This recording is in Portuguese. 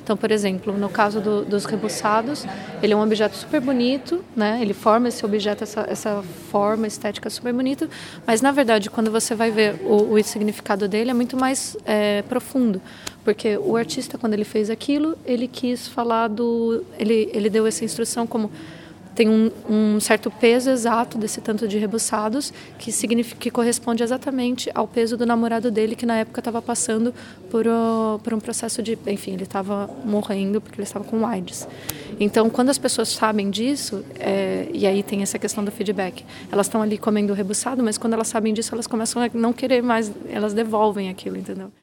Então, por exemplo, no caso dos rebuçados, ele é um objeto super bonito, né? Ele forma esse objeto, essa forma estética super bonita, mas na verdade, quando você vai ver o significado dele, é muito mais profundo. Porque o artista, quando ele fez aquilo, ele quis falar ele deu essa instrução como tem um certo peso exato desse tanto de rebuçados que corresponde exatamente ao peso do namorado dele, que na época estava passando por um processo de... Enfim, ele estava morrendo porque ele estava com AIDS. Então, quando as pessoas sabem disso, e aí tem essa questão do feedback, elas estão ali comendo o rebuçado, mas quando elas sabem disso, elas começam a não querer mais, elas devolvem aquilo, entendeu?